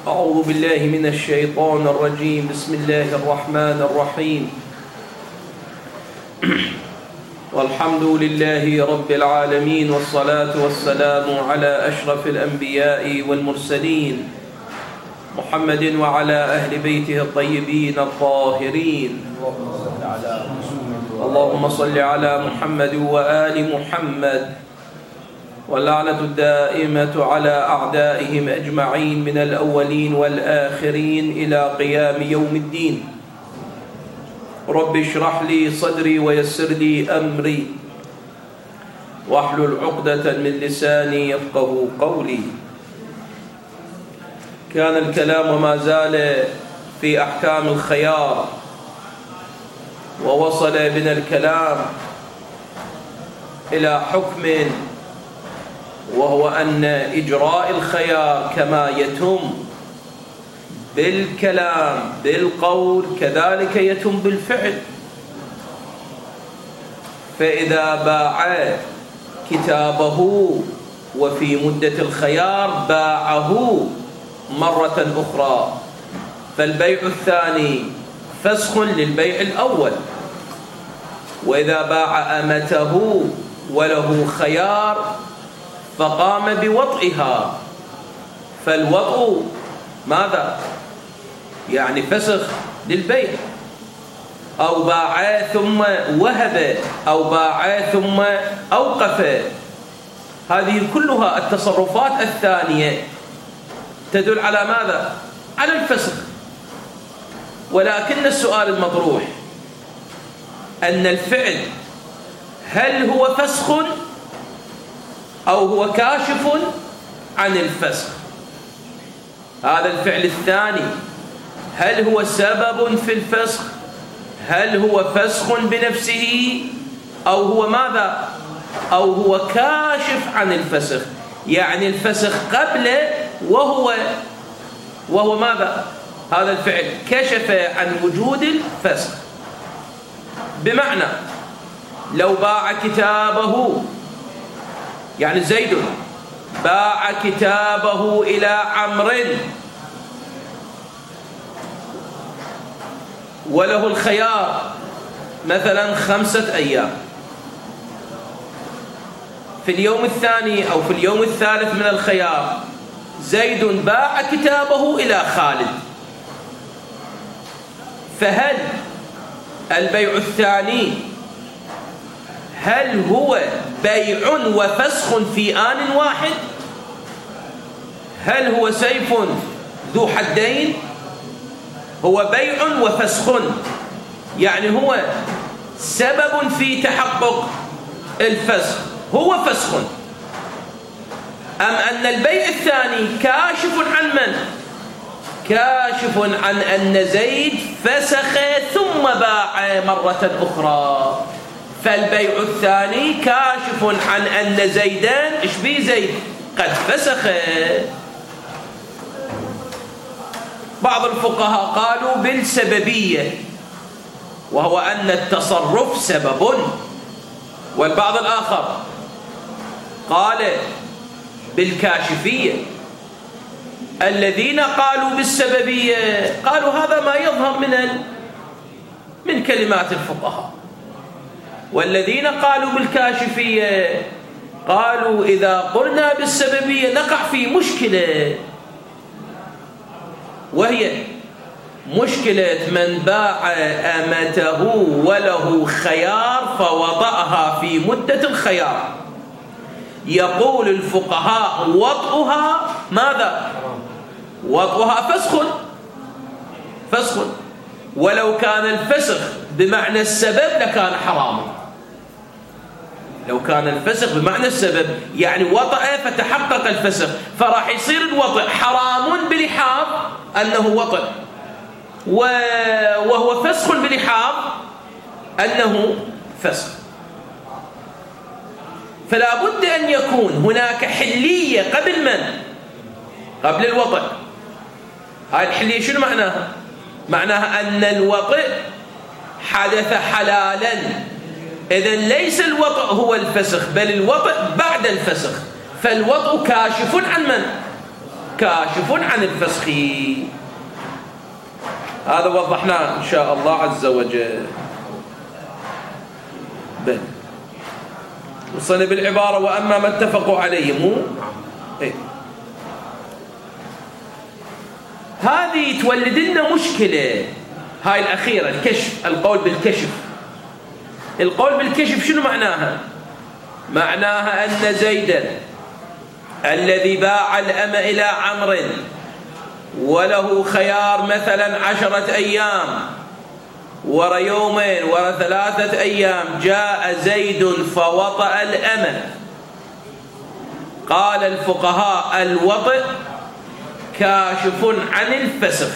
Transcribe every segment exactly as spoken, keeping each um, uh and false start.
أعوذ بالله من الشيطان الرجيم. بسم الله الرحمن الرحيم. والحمد لله رب العالمين، والصلاة والسلام على أشرف الأنبياء والمرسلين محمد وعلى أهل بيته الطيبين الطاهرين. اللهم صل على محمد وآل محمد، واللعنة الدائمة على أعدائهم أجمعين من الأولين والآخرين إلى قيام يوم الدين. رب اشرح لي صدري ويسر لي أمري واحلل عقدة من لساني يفقه قولي. كان الكلام ما زال في أحكام الخيار، ووصل بنا الكلام إلى حكم، وهو أن إجراء الخيار كما يتم بالكلام بالقول كذلك يتم بالفعل. فإذا باع كتابه وفي مدة الخيار باعه مرة أخرى، فالبيع الثاني فسخ للبيع الأول. وإذا باع أمته وله خيار فقام بوطئها، فالوطء ماذا؟ يعني فسخ للبيع. أو باع ثم وهب، أو باع ثم أوقف. هذه كلها التصرفات الثانية تدل على ماذا؟ على الفسخ. ولكن السؤال المطروح أن الفعل هل هو فسخ أو هو كاشف عن الفسخ؟ هذا الفعل الثاني هل هو سبب في الفسخ؟ هل هو فسخ بنفسه أو هو ماذا؟ أو هو كاشف عن الفسخ، يعني الفسخ قبل وهو وهو ماذا؟ هذا الفعل كشف عن وجود الفسخ. بمعنى لو باع كتابه، يعني زيد باع كتابه إلى عمرو وله الخيار مثلا خمسة أيام، في اليوم الثاني أو في اليوم الثالث من الخيار زيد باع كتابه إلى خالد، فهل البيع الثاني هل هو بيع وفسخ في آن واحد؟ هل هو سيف ذو حدين؟ هو بيع وفسخ، يعني هو سبب في تحقق الفسخ، هو فسخ. أم أن البيع الثاني كاشف عن من؟ كاشف عن أن زيد فسخ ثم باع مرة أخرى. فالبيع الثاني كاشف عن أن زيدان إيش بيه زيد قد فسخ. بعض الفقهاء قالوا بالسببية، وهو أن التصرف سبب. والبعض الآخر قال بالكاشفية. الذين قالوا بالسببية قالوا هذا ما يظهر من من كلمات الفقهاء، والذين قالوا بالكاشفية قالوا إذا قلنا بالسببية نقع في مشكلة، وهي مشكلة من باع أمته وله خيار فوضعها في مدة الخيار. يقول الفقهاء وطئها ماذا؟ وطئها فسخ فسخ ولو كان الفسخ بمعنى السبب لكان حراما. لو كان الفسخ بمعنى السبب يعني وطأ فتحقق الفسخ، فراح يصير الوطئ حرام بلحاظ أنه وطئ، وهو فسخ بلحاظ أنه فسخ. فلا بد أن يكون هناك حلية قبل من؟ قبل الوطئ. هاي الحلية شنو معناها؟ معناها أن الوطئ حدث حلالا، إذن ليس الوطئ هو الفسخ بل الوطئ بعد الفسخ. فالوطئ كاشف عن من؟ كاشف عن الفسخ. هذا وضحناه إن شاء الله عز وجل. بل وصلنا بالعبارة وأما ما اتفقوا عليه مو إيه. هذه تولد لنا مشكلة هاي الأخيرة، الكشف، القول بالكشف. القول بالكشف شنو معناها؟ معناها أن زيدا الذي باع الأم إلى عمرو وله خيار مثلا عشرة أيام ورا يومين ورا ثلاثة أيام، جاء زيد فوطأ الأم. قال الفقهاء الوطئ كاشف عن الفسخ.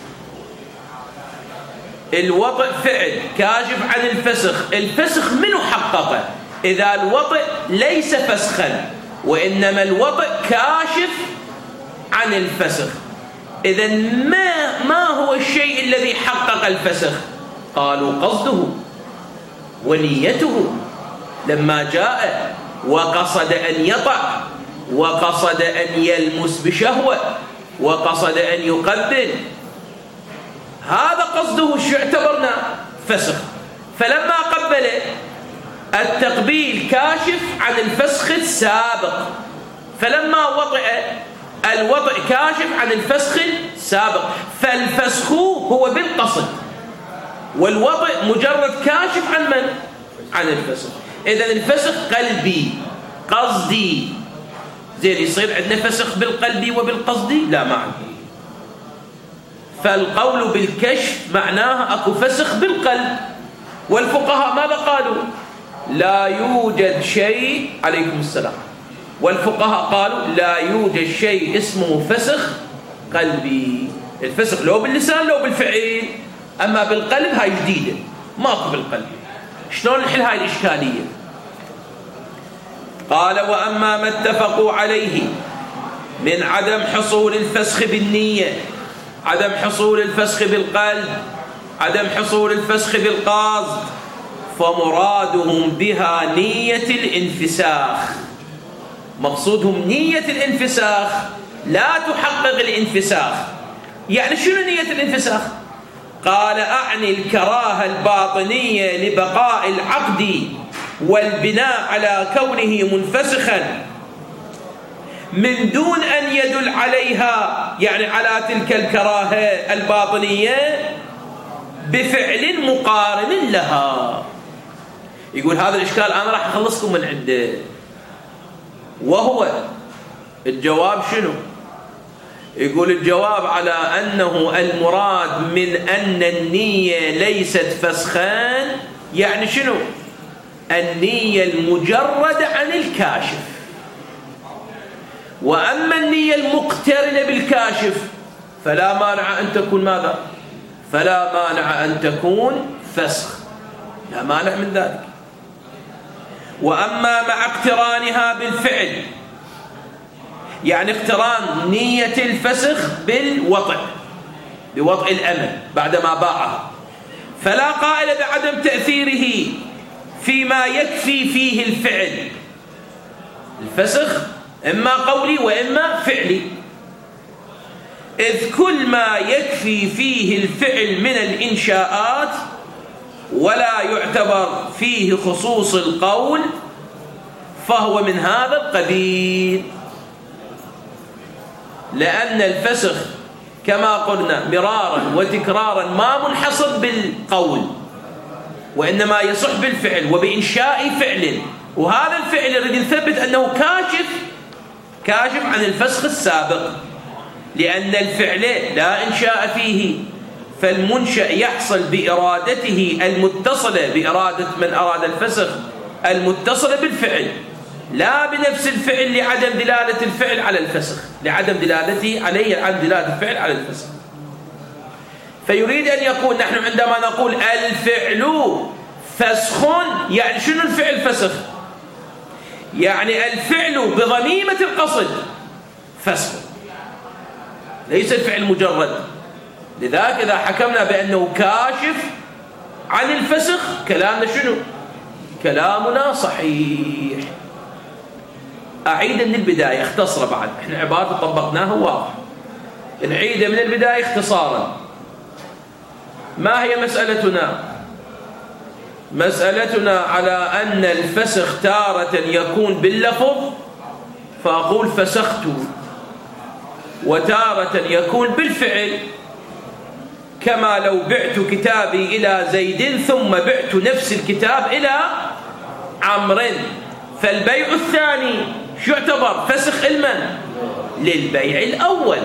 الوطئ فعل كاشف عن الفسخ. الفسخ منو حققه؟ إذا الوطئ ليس فسخا وإنما الوطئ كاشف عن الفسخ. إذن ما, ما هو الشيء الذي حقق الفسخ؟ قالوا قصده ونيته لما جاء وقصد أن يطع وقصد أن يلمس بشهوة وقصد أن يقبل، هذا قصده، شو اعتبرنا فسخ. فلما قبل التقبيل كاشف عن الفسخ السابق، فلما وطئ الوطئ كاشف عن الفسخ السابق. فالفسخ هو بالقصد والوطئ مجرد كاشف عن من؟ عن الفسخ. إذن الفسخ قلبي قصدي. زين يصير عندنا فسخ بالقلبي وبالقصدي؟ لا، ما عندي. فالقول بالكشف معناها اكو فسخ بالقلب. والفقهاء ماذا قالوا؟ لا يوجد شيء، عليكم السلام، والفقهاء قالوا لا يوجد شيء اسمه فسخ قلبي. الفسخ لو باللسان لو بالفعل، اما بالقلب هاي جديده، ماكو بالقلب. شلون نحل هاي الاشكاليه؟ قال واما ما اتفقوا عليه من عدم حصول الفسخ بالنيه، عدم حصول الفسخ بالقلب، عدم حصول الفسخ بالقصد، فمرادهم بها نية الانفساخ. مقصودهم نية الانفساخ لا تحقق الانفساخ. يعني شنو نية الانفساخ؟ قال أعني الكراهة الباطنية لبقاء العقد والبناء على كونه منفسخا من دون أن يدل عليها، يعني على تلك الكراهة الباطنية، بفعل مقارن لها. يقول هذا الإشكال أنا راح أخلصكم من عنده. وهو الجواب شنو؟ يقول الجواب على أنه المراد من أن النية ليست فسخان، يعني شنو؟ النية المجردة عن الكاشف. وأما النية المقترنة بالكاشف فلا مانع أن تكون ماذا؟ فلا مانع أن تكون فسخ، لا مانع من ذلك. وأما مع اقترانها بالفعل، يعني اقتران نية الفسخ بالوطئ، بوطئ الأمل بعدما باعها، فلا قائل بعدم تأثيره فيما يكفي فيه الفعل. الفسخ إما قولي وإما فعلي، إذ كل ما يكفي فيه الفعل من الإنشاءات ولا يعتبر فيه خصوص القول فهو من هذا القبيل. لأن الفسخ كما قلنا مرارا وتكرارا ما منحصر بالقول، وإنما يصح بالفعل وبإنشاء فعل، وهذا الفعل يريد نثبت أنه كاشف كاشف عن الفسخ السابق، لأن الفعل لا إنشاء فيه، فالمنشأ يحصل بإرادته المتصلة بإرادة من أراد الفسخ المتصلة بالفعل، لا بنفس الفعل لعدم دلالة الفعل على الفسخ، لعدم دلالته عليه عن دلالة الفعل على الفسخ. فيريد أن يقول نحن عندما نقول الفعل فسخ، يعني شنو الفعل فسخ؟ يعني الفعل بضميمة القصد فسخ، ليس الفعل مجرد. لذلك إذا حكمنا بأنه كاشف عن الفسخ كلامنا شنو؟ كلامنا صحيح. أعيد من البداية اختصر بعد، احنا عبارة طبقناها واضح. نعيد من البداية اختصارا. ما هي مسألتنا؟ مسألتنا على أن الفسخ تارة يكون باللفظ فأقول فسخت، وتارة يكون بالفعل، كما لو بعت كتابي إلى زيد ثم بعت نفس الكتاب إلى عمرو، فالبيع الثاني شو يعتبر؟ فسخ المن للبيع الأول.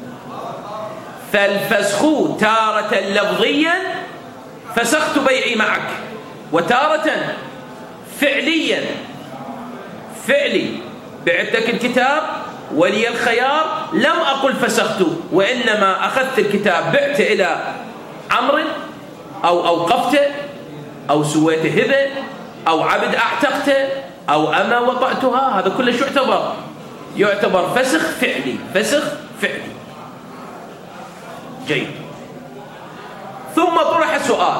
فالفسخ تارة لفظيا فسخت بيعي معك، وتارة فعليا فعلي بعتك الكتاب ولي الخيار، لم أقل فسخت، وإنما أخذت الكتاب بعت إلى عمرو أو أوقفته أو سويت هبة أو عبد أعتقته أو أما وطأتها، هذا كله شو يعتبر؟ يعتبر فسخ فعلي. فسخ فعلي. جيد. ثم طرح سؤال: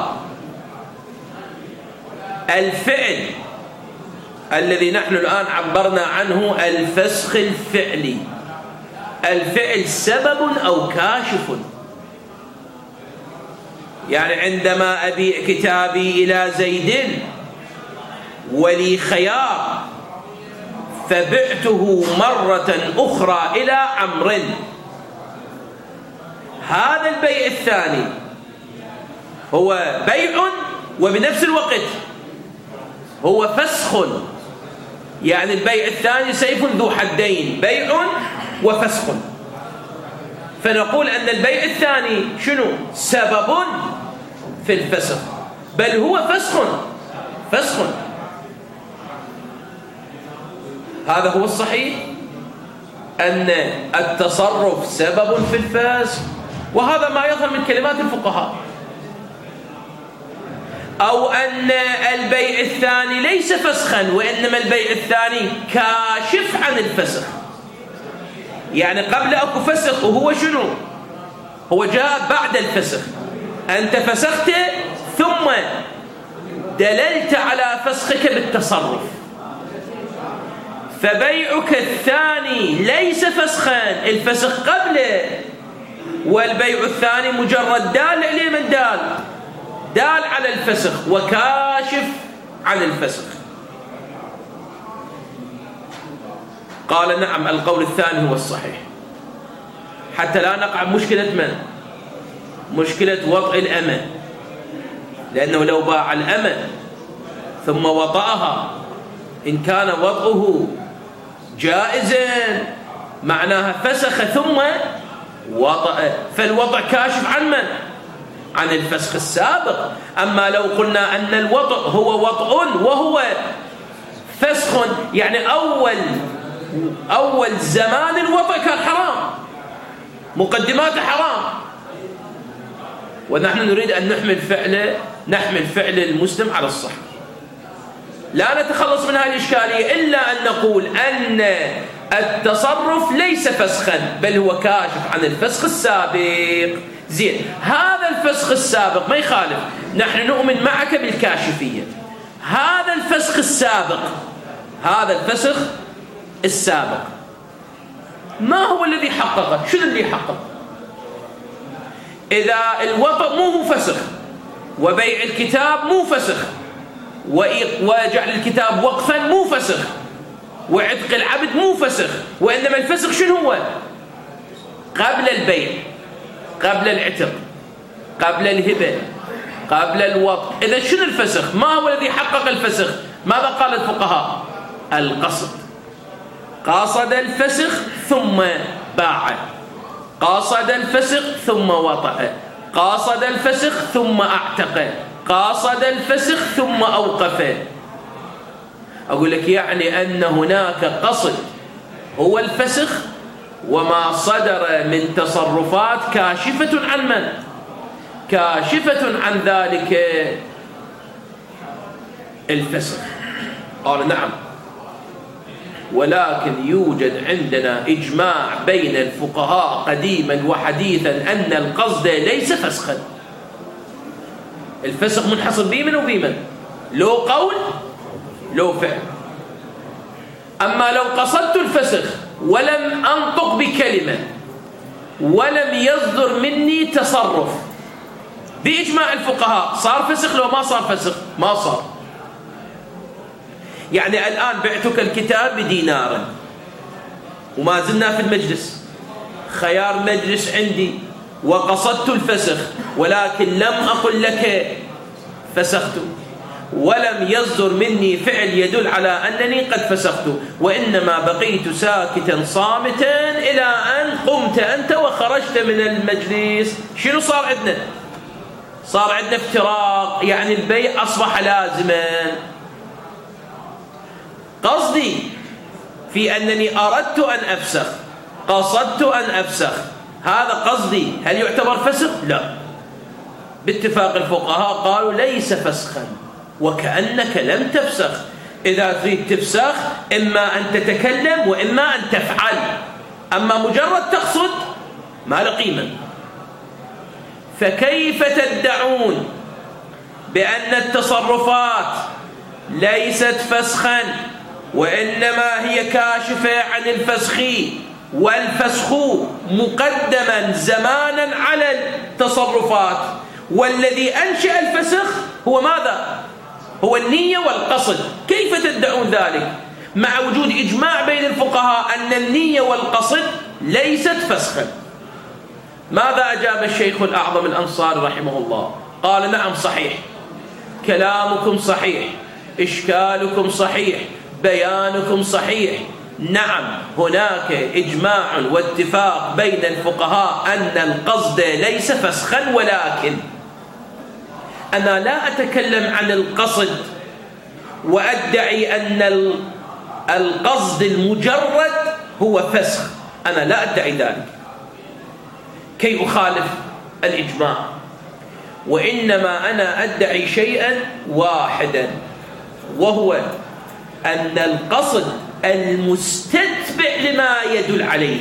الفعل الذي نحن الآن عبرنا عنه الفسخ الفعلي، الفعل سبب أو كاشف؟ يعني عندما أبيع كتابي إلى زيد ولي خيار فبعته مرة أخرى إلى عمرو، هذا البيع الثاني هو بيع وبنفس الوقت هو فسخ. يعني البيع الثاني سيف ذو حدين، بيع وفسخ. فنقول أن البيع الثاني شنو؟ سبب في الفسخ، بل هو فسخ. فسخ هذا هو الصحيح، أن التصرف سبب في الفسخ، وهذا ما يظهر من كلمات الفقهاء. أو أن البيع الثاني ليس فسخا، وإنما البيع الثاني كاشف عن الفسخ. يعني قبل أكو فسخ وهو شنو؟ هو جاء بعد الفسخ. أنت فسخت ثم دللت على فسخك بالتصرف، فبيعك الثاني ليس فسخا، الفسخ قبله، والبيع الثاني مجرد دال عليه من دال دال على الفسخ وكاشف عن الفسخ. قال نعم، القول الثاني هو الصحيح، حتى لا نقع مشكلة من؟ مشكلة وطء الأمة، لأنه لو باع الأمة ثم وطأها إن كان وطئه جائزا معناها فسخ ثم وطأ، فالوطأ كاشف عن من؟ عن الفسخ السابق. أما لو قلنا أن الوطء هو وطء وهو فسخ، يعني أول أول زمان الوطء كان حرام، مقدمات حرام، ونحن نريد أن نحمل فعل نحمل فعل المسلم على الصح، لا نتخلص من هذه الإشكالية إلا أن نقول أن التصرف ليس فسخا، بل هو كاشف عن الفسخ السابق. زين، هذا الفسخ السابق ما يخالف، نحن نؤمن معك بالكاشفية. هذا الفسخ السابق هذا الفسخ السابق ما هو الذي حققه؟ شنو اللي حقق؟ إذا الوطء مو هو فسخ، وبيع الكتاب مو فسخ، وجعل الكتاب وقفا مو فسخ، وعتق العبد مو فسخ، وإنما الفسخ شنو هو؟ قبل البيع، قبل العتق، قبل الهبة، قبل الوطء. إذا شنو الفسخ؟ ما هو الذي حقق الفسخ؟ ماذا قال الفقهاء؟ القصد. قاصد الفسخ ثم باع، قاصد الفسخ ثم وطأ، قاصد الفسخ ثم اعتق، قاصد الفسخ ثم أوقف. أقول لك يعني أن هناك قصد هو الفسخ، وما صدر من تصرفات كاشفة عن من؟ كاشفة عن ذلك الفسخ. قال نعم، ولكن يوجد عندنا إجماع بين الفقهاء قديما وحديثا أن القصد ليس فسخا. الفسخ منحصر بمن وبمن؟ لو قول لو فعل. أما لو قصدت الفسخ ولم أنطق بكلمة ولم يصدر مني تصرف بإجماع الفقهاء، صار فسخ لو ما صار فسخ؟ ما صار. يعني الآن بعتك الكتاب بدينار وما زلنا في المجلس، خيار مجلس عندي وقصدت الفسخ، ولكن لم أقل لك فسخت، ولم يصدر مني فعل يدل على أنني قد فسخت، وإنما بقيت ساكتا صامتا إلى أن قمت أنت وخرجت من المجلس. شنو صار عندنا؟ صار عندنا افتراق، يعني البيع أصبح لازما. قصدي في أنني أردت أن أفسخ، قصدت أن أفسخ، هذا قصدي، هل يعتبر فسخ؟ لا. باتفاق الفقهاء قالوا ليس فسخا، وكأنك لم تفسخ. إذا تريد تفسخ إما أن تتكلم وإما أن تفعل، أما مجرد تقصد ما له قيمة. فكيف تدعون بأن التصرفات ليست فسخا وإنما هي كاشفة عن الفسخ، والفسخ مقدما زمانا على التصرفات، والذي أنشأ الفسخ هو ماذا؟ هو النية والقصد. كيف تدعون ذلك مع وجود إجماع بين الفقهاء أن النية والقصد ليست فسخا؟ ماذا أجاب الشيخ الأعظم الأنصاري رحمه الله؟ قال نعم صحيح، كلامكم صحيح، إشكالكم صحيح، بيانكم صحيح. نعم هناك إجماع واتفاق بين الفقهاء أن القصد ليس فسخا، ولكن أنا لا أتكلم عن القصد وأدعي أن القصد المجرد هو فسخ، أنا لا أدعي ذلك كي أخالف الإجماع، وإنما أنا أدعي شيئا واحدا، وهو أن القصد المستتبع لما يدل عليه.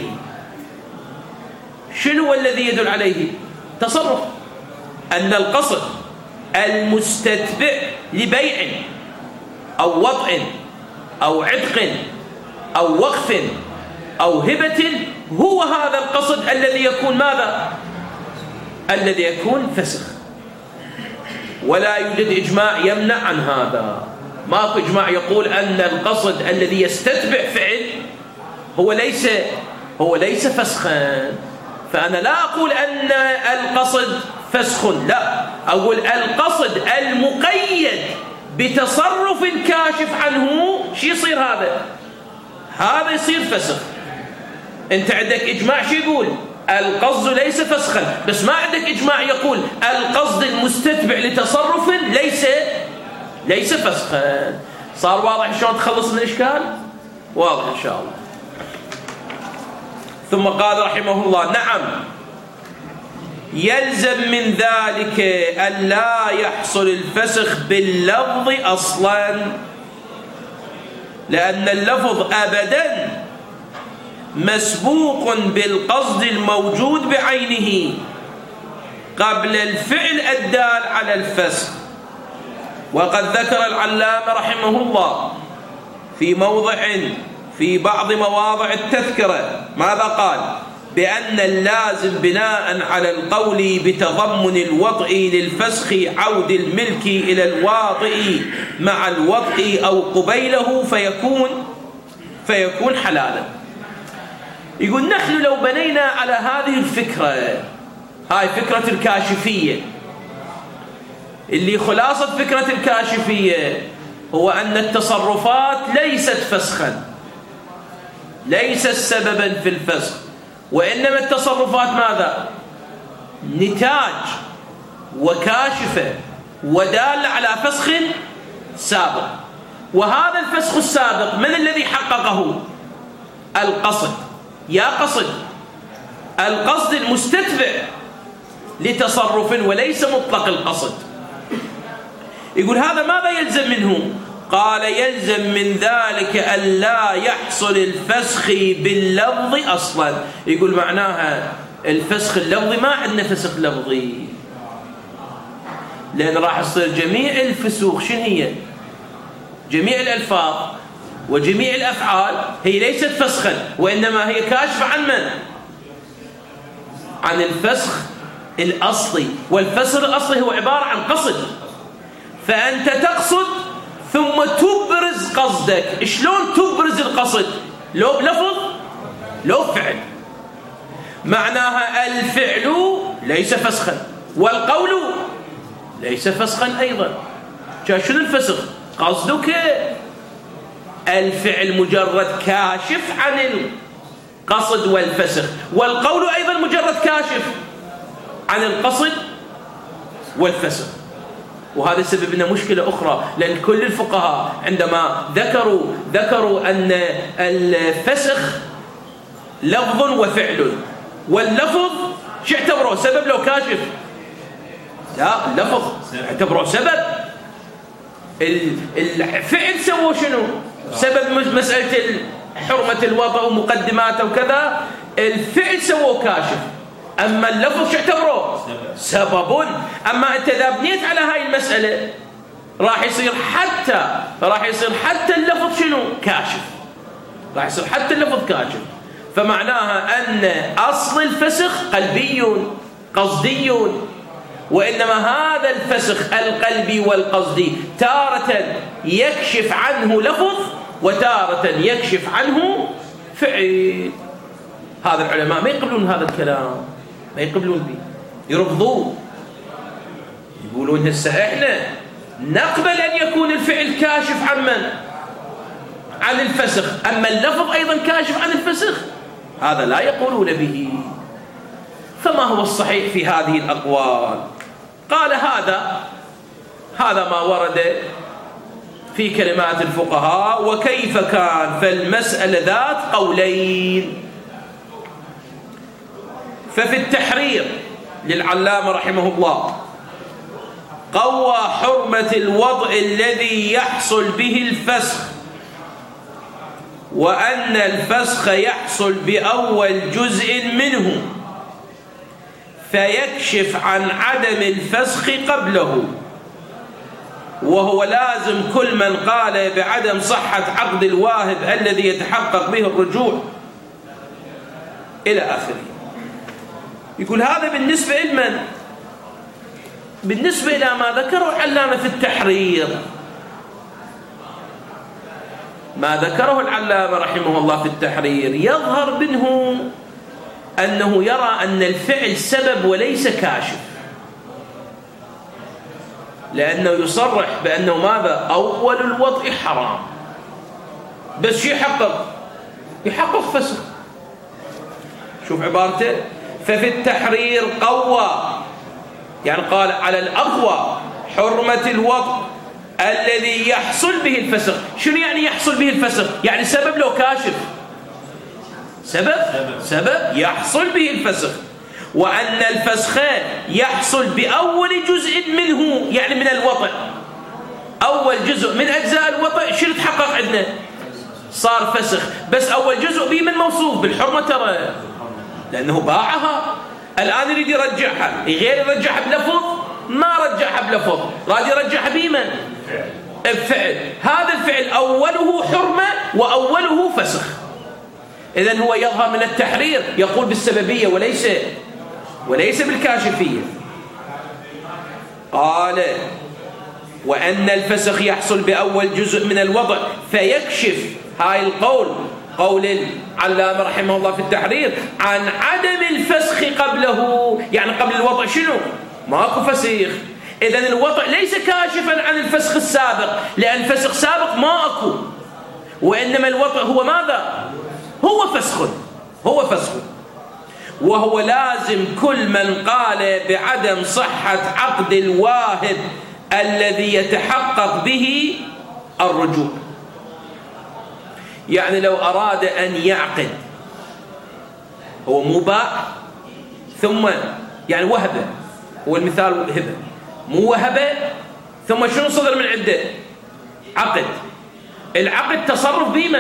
شنو الذي يدل عليه؟ تصرف. أن القصد المستتبع لبيع أو وضع أو عتق أو وقف أو هبة هو هذا القصد الذي يكون ماذا؟ الذي يكون فسخ. ولا يوجد إجماع يمنع عن هذا. ماكو إجماع يقول أن القصد الذي يستتبع فعل هو ليس هو ليس فسخا. فأنا لا أقول أن القصد فسخ، لا، أقول القصد المقيد بتصرف كاشف عنه شو يصير؟ هذا هذا يصير فسخ. أنت عندك إجماع شو يقول؟ القصد ليس فسخا، بس ما عندك إجماع يقول القصد المستتبع لتصرف ليس ليس فسخا. صار واضح شلون تخلص من الإشكال؟ واضح إن شاء الله. ثم قال رحمه الله: نعم يلزم من ذلك أن لا يحصل الفسخ باللفظ أصلا، لأن اللفظ أبدا مسبوق بالقصد الموجود بعينه قبل الفعل الدال على الفسخ. وقد ذكر العلامة رحمه الله في موضع في بعض مواضع التذكرة ماذا قال؟ بأن اللازم بناء على القول بتضمن الوطء للفسخ عود الملك إلى الواطئ مع الوطء أو قبيله فيكون فيكون حلالا. يقول نحن لو بنينا على هذه الفكرة، هاي فكرة الكاشفية، اللي خلاصة فكرة الكاشفية هو أن التصرفات ليست فسخا، ليست سببا في الفسخ، وإنما التصرفات ماذا؟ نتاج وكاشفة ودالة على فسخ سابق. وهذا الفسخ السابق من الذي حققه؟ القصد. يا قصد، القصد المستتبع لتصرف وليس مطلق القصد. يقول هذا ماذا يلزم منه؟ قال يلزم من ذلك أن لا يحصل الفسخ باللفظ أصلا. يقول معناها الفسخ اللفظي ما عندنا فسخ لفظي، لأن راح يصير جميع الفسوخ شنو هي؟ جميع الألفاظ وجميع الأفعال هي ليست فسخا، وإنما هي كاشفة عن من؟ عن الفسخ الأصلي، والفسخ الأصلي هو عبارة عن قصد، فأنت تقصد ثم تبرز قصدك. شلون تبرز القصد؟ لو بلفظ لو فعل. معناها الفعل ليس فسخا والقول ليس فسخا أيضا. شنو الفسخ؟ قصدك الفعل مجرد كاشف عن القصد والفسخ، والقول أيضا مجرد كاشف عن القصد والفسخ. وهذا سبب لنا مشكلة أخرى، لأن كل الفقهاء عندما ذكروا ذكروا أن الفسخ لفظ وفعل، واللفظ شو اعتبروه؟ سبب لو كاشف؟ لا، اللفظ اعتبروه سبب. الفعل سووا شنو؟ سبب مسألة حرمة الوضع ومقدماته وكذا، الفعل سووا كاشف. أما اللفظ شو اعتبروه؟ سبب. أما أنت إذا بنيت على هاي المسألة راح يصير حتى راح يصير حتى اللفظ شنو؟ كاشف. راح يصير حتى اللفظ كاشف. فمعناها أن أصل الفسخ قلبي قصدي، وإنما هذا الفسخ القلبي والقصدي تارة يكشف عنه لفظ وتارة يكشف عنه فعل. هذا العلماء ما يقبلون هذا الكلام، ما يقبلون به، يرفضون، يقولون هسه احنا نقبل أن يكون الفعل كاشف عن من؟ عن الفسخ، أما اللفظ أيضا كاشف عن الفسخ، هذا لا يقولون به. فما هو الصحيح في هذه الأقوال؟ قال هذا هذا ما ورد في كلمات الفقهاء. وكيف كان؟ فالمسألة ذات قولين. ففي التحرير للعلامة رحمه الله قوى حرمة الوضع الذي يحصل به الفسخ، وأن الفسخ يحصل بأول جزء منه فيكشف عن عدم الفسخ قبله، وهو لازم كل من قال بعدم صحة عقد الواهب الذي يتحقق به الرجوع إلى آخره. يقول هذا بالنسبة لمن؟ بالنسبة إلى ما ذكره العلامة في التحرير. ما ذكره العلامة رحمه الله في التحرير يظهر منه أنه يرى أن الفعل سبب وليس كاشف، لأنه يصرح بأنه ماذا؟ أول الوضع حرام، بس شو يحقق؟ يحقق فسخ. شوف عبارته، ففي التحرير قوى، يعني قال على الأقوى حرمة الوضع الذي يحصل به الفسخ. شنو يعني يحصل به الفسخ؟ يعني سبب لو كاشف، سبب سبب يحصل به الفسخ، وأن الفسخ يحصل بأول جزء منه، يعني من الوطء. أول جزء من أجزاء الوطء شنو تحقق عندنا؟ صار فسخ، بس أول جزء به من موصوف بالحرمة ترى، لأنه باعها، الآن يريد يرجعها، غير يرجعها بلفظ ما رجعها بلفظ، راد يرجعها بمن؟ بفعل. هذا الفعل أوله حرمة وأوله فسخ. إذن هو يظهر من التحرير يقول بالسببية وليس وليس بالكاشفية. قال وأن الفسخ يحصل بأول جزء من الوضع فيكشف، هاي القول قول العلامة رحمه الله في التحرير، عن عدم الفسخ قبله، يعني قبل الوضع شنو؟ ماكو فسيخ. إذن الوضع ليس كاشفا عن الفسخ السابق، لأن الفسخ سابق ما أكو، وإنما الوضع هو ماذا؟ هو فسخ، هو فسخ. وهو لازم كل من قال بعدم صحة عقد الواهب الذي يتحقق به الرجوع. يعني لو أراد أن يعقد، هو مو باع ثم يعني وهبه، هو المثال هبه، مو وهبه ثم شنو صدر من عنده؟ عقد. العقد تصرف بمن؟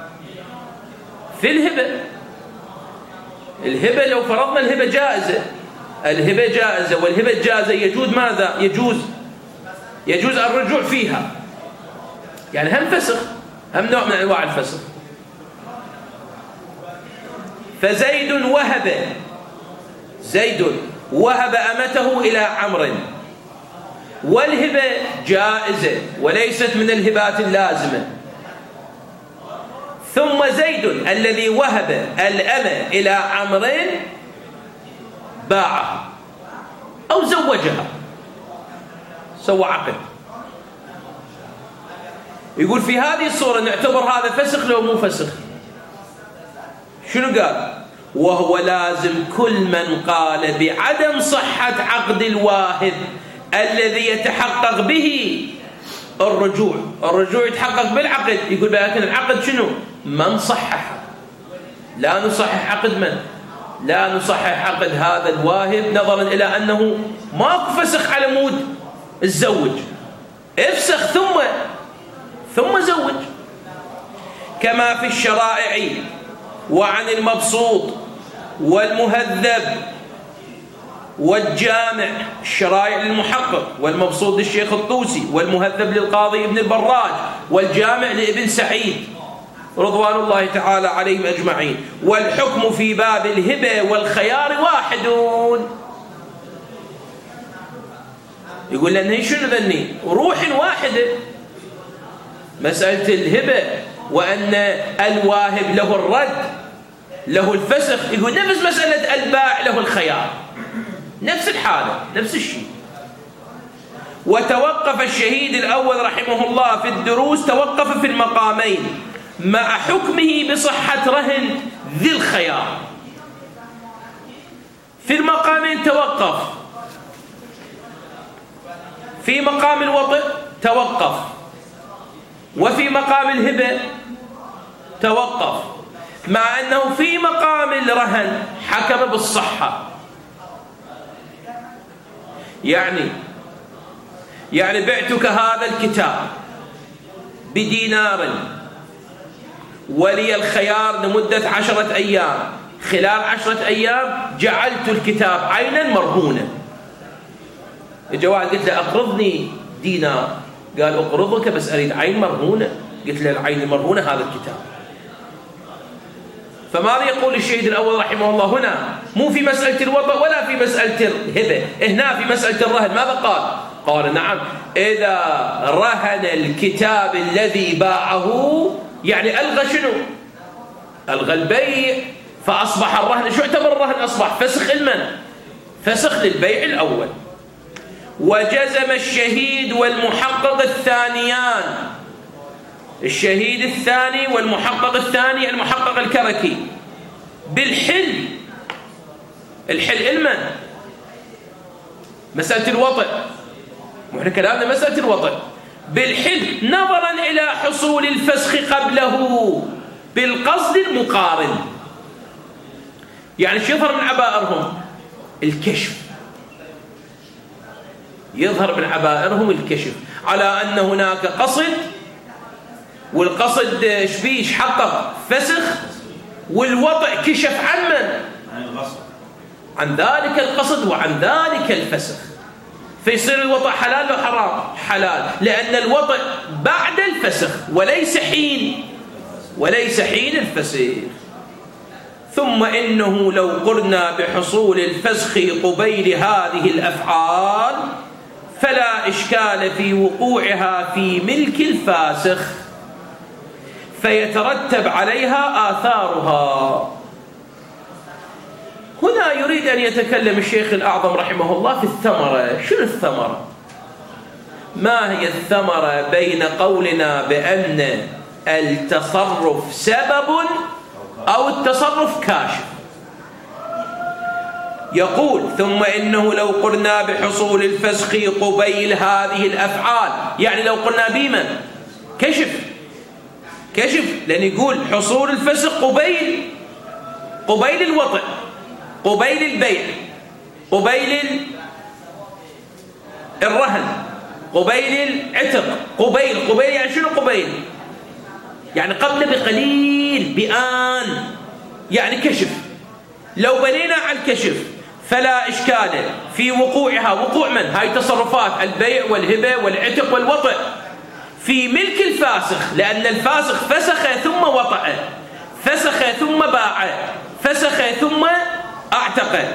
في الهبة. الهبة لو فرضنا الهبة جائزة، الهبة جائزة والهبة الجائزة يجوز ماذا؟ يجوز يجوز الرجوع فيها، يعني هم فسخ، هم نوع من أنواع الفسخ. فزيد وهب، زيد وهب أمته إلى عمرو، والهبة جائزة وليست من الهبات اللازمة. ثم زيد الذي وهب الأمة إلى عمرو باعها أو زوجها، سوى عقد. يقول في هذه الصورة نعتبر هذا فسخ لو مو فسخ. شنو قال؟ وهو لازم كل من قال بعدم صحة عقد الواهب الذي يتحقق به الرجوع. الرجوع يتحقق بالعقد. يقول لكن العقد شنو؟ من صحح. لا نصحح عقد من؟ لا نصحح عقد هذا الواهب نظرا إلى أنه ماكو فسخ على مود الزوج، افسخ ثم ثم زوج. كما في الشرائع وعن المبسوط والمهذب والجامع، الشرائع للمحقق، والمبسوط للشيخ الطوسي، والمهذب للقاضي ابن البراج، والجامع لابن سعيد رضوان الله تعالى عليهم أجمعين. والحكم في باب الهبة والخيار واحد. يقول لنا شنو ذني؟ روح واحدة، مسألة الهبة وأن الواهب له الرد له الفسخ. يقول نفس مسألة الباع له الخيار، نفس الحالة نفس الشيء. وتوقف الشهيد الأول رحمه الله في الدروس، توقف في المقامين مع حكمه بصحة رهن ذي الخيار. في المقامين توقف، في مقام الوطء توقف، وفي مقام الهبة توقف، مع أنه في مقام الرهن حكم بالصحة. يعني يعني بعتك هذا الكتاب بدينار ولي الخيار لمدة عشرة أيام، خلال عشرة أيام جعلت الكتاب عينا مرهونة. اجى واحد قلت له أقرضني دينار، قال أقرضك بس أريد عين مرهونة. قلت له العين المرهونة هذا الكتاب. فماذا يقول الشهيد الأول رحمه الله هنا؟ مو في مسألة الوضع ولا في مسألة الهبة، هنا في مسألة الرهن. ماذا قال؟ قال نعم، إذا رهن الكتاب الذي باعه يعني ألغى شنو؟ ألغى البيع، فأصبح الرهن شو اعتبر الرهن؟ أصبح فسخ المن؟ فسخ للبيع الأول. وجزم الشهيد والمحقق الثانيان، الشهيد الثاني والمحقق الثاني المحقق الكركي، بالحل. الحل المن؟ مسألة الوطء، وإحنا كلامنا مسألة الوطء. بالحل نظرا إلى حصول الفسخ قبله بالقصد المقارن. يعني شو يظهر من عبائرهم؟ الكشف. يظهر من عبائرهم الكشف على أن هناك قصد، والقصد شبيش حقق فسخ، والوضع كشف عن من؟ عن ذلك القصد وعن ذلك الفسخ. فيصير الوضع حلال لو حرام؟ حلال، لأن الوضع بعد الفسخ وليس حين وليس حين الفسخ. ثم إنه لو قلنا بحصول الفسخ قبيل هذه الأفعال فلا إشكال في وقوعها في ملك الفاسخ، فيترتب عليها آثارها. هنا يريد أن يتكلم الشيخ الأعظم رحمه الله في الثمرة. شنو الثمرة؟ ما هي الثمرة بين قولنا بأن التصرف سبب أو التصرف كاشف؟ يقول ثم إنه لو قلنا بحصول الفسخ قبيل هذه الأفعال، يعني لو قلنا بمن؟ كشف كشف، لأن يقول حصول الفسخ قبيل قبيل الوطء، قبيل البيع، قبيل الرهن، قبيل العتق، قبيل قبيل يعني شنو قبيل؟ يعني قبل بقليل، بآن، يعني كشف. لو بنينا على الكشف فلا إشكال في وقوعها. وقوع من؟ هاي تصرفات البيع والهبة والعتق والوطء في ملك الفاسخ، لأن الفاسخ فسخ ثم وطأ، فسخ ثم باع، فسخ ثم اعتق،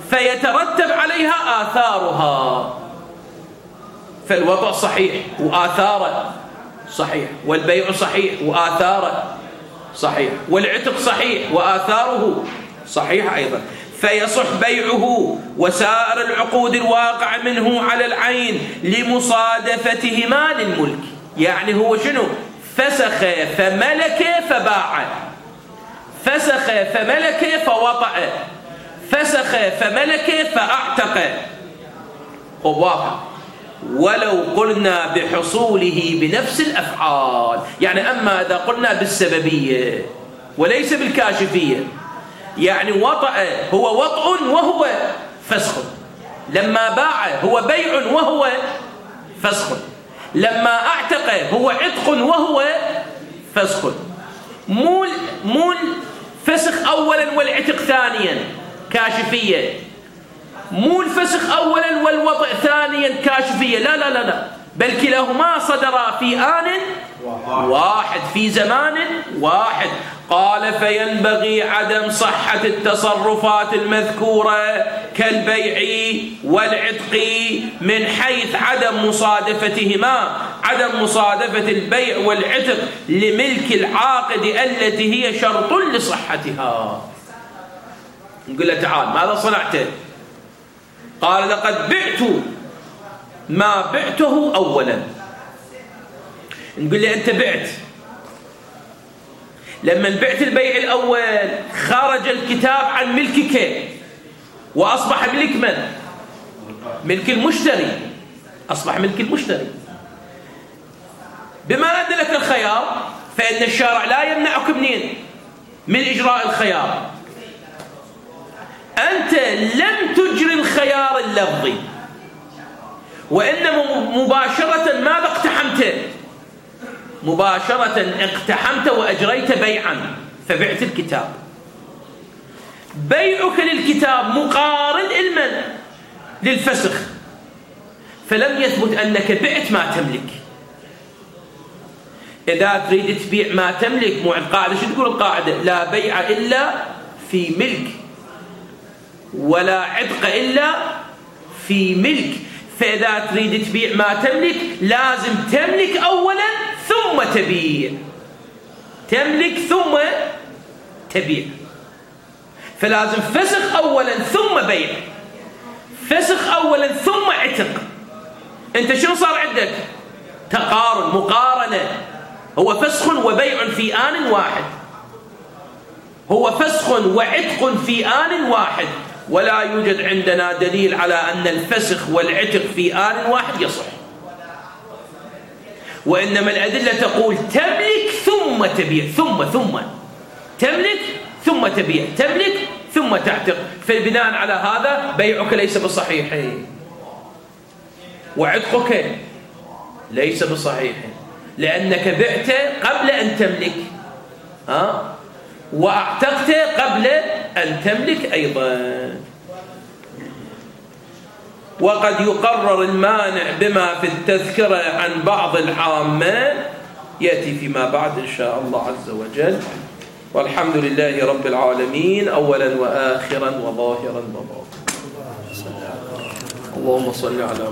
فيترتب عليها آثارها. فالوطأ صحيح وآثاره صحيح، والبيع صحيح وآثاره صحيح، والعتق صحيح وآثاره صحيح أيضا، فيصح بيعه وسائر العقود الواقع منه على العين لمصادفتهما للملك. يعني هو شنو؟ فسخ فملك فباع، فسخ فملك فوطأ، فسخ فملك فأعتق. واضح؟ ولو قلنا بحصوله بنفس الأفعال، يعني أما إذا قلنا بالسببية وليس بالكاشفية، يعني وطأ هو وطء وهو فسخ، لما باع هو بيع وهو فسخ، لما اعتق هو عتق وهو فسخ. مو مو الفسخ اولا والعتق ثانيا كاشفيه، مو الفسخ اولا والوطء ثانيا كاشفيه، لا لا لا لا، بل كلاهما صدرا في آن واحد في زمان واحد. قال فينبغي عدم صحة التصرفات المذكورة كالبيع والعتق من حيث عدم مصادفتهما، عدم مصادفة البيع والعتق لملك العاقد التي هي شرط لصحتها. نقول له تعال ماذا صنعت؟ قال لقد بعت ما بعته أولا. نقول له أنت بعت، لما بعت البيع الأول خرج الكتاب عن ملكك وأصبح ملك من؟ ملك المشتري، أصبح ملك المشتري. بما أن لك الخيار فإن الشارع لا يمنعك منين؟ من إجراء الخيار. أنت لم تجري الخيار اللفظي، وإنما مباشرة ماذا اقتحمت؟ مباشرة اقتحمت وأجريت بيعا، فبعت الكتاب. بيعك للكتاب مقارن المن للفسخ، فلم يثبت أنك بعت ما تملك. إذا تريد تبيع ما تملك، مو القاعدة شو تقول القاعدة؟ لا بيع إلا في ملك ولا عتق إلا في ملك. فإذا تريد تبيع ما تملك لازم تملك أولا ثم تبيع، تملك ثم تبيع. فلازم فسخ أولا ثم بيع، فسخ أولا ثم عتق. أنت شنو صار عندك؟ تقارن، مقارنة. هو فسخ وبيع في آن واحد، هو فسخ وعتق في آن واحد، ولا يوجد عندنا دليل على أن الفسخ والعتق في آن واحد يصح. وإنما الأدلة تقول تملك ثم تبيع، ثم ثم تملك ثم تبيع، تملك ثم تعتق. فبناء على هذا بيعك ليس بصحيح وعتقك ليس بصحيح، لأنك بعت قبل أن تملك، ها، واعتقت قبل أن تملك أيضا. وقد يقرر المانع بما في التذكرة عن بعض العامة، يأتي فيما بعد إن شاء الله عز وجل. والحمد لله رب العالمين أولا وآخرا وظاهرا وباطنا. اللهم صل على